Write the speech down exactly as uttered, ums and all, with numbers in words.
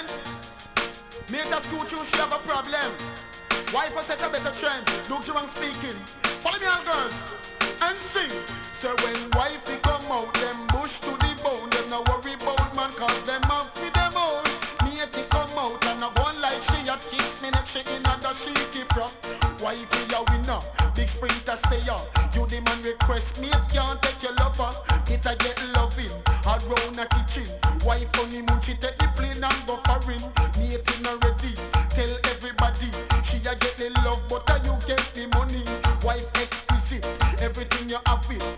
then make a school choose she have a problem. Wife will set a better trends. Look wrong speaking. Follow me on girls and sing. So when wifey come out, them bush to the bone. Them no worry about man cause them have for them own. Matey come out and I go on like she a kiss me neck she in and she keep from. Wifey a winner, big sprinter stay up. You the man request me can't take your lover. It a get loving, around a kitchen. Wife honeymoon she take the plane and go foreign. Matey not ready, tell everybody. She a get the love but you get the money. Wife exquisite, everything you have it.